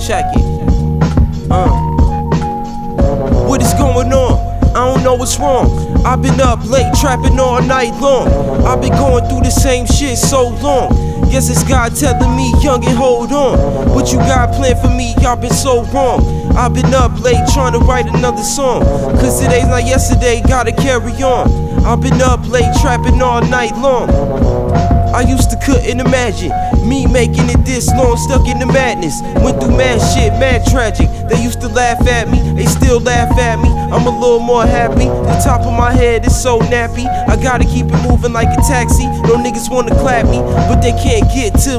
Check it. What is going on? I don't know what's wrong. I've been up late trapping all night long. I've been going through the same shit so long. Guess it's God telling me, youngin', hold on. What you got planned for me, y'all been so wrong. I've been up late trying to write another song, cause today's not yesterday, gotta carry on. I've been up late trapping all night long. I used to couldn't imagine me making it this long, stuck in the madness. Went through mad shit, mad tragic. They used to laugh at me, they still laugh at me. I'm a little more happy, the top of my head is so nappy. I gotta keep it moving like a taxi. No niggas wanna clap me, but they can't get to me.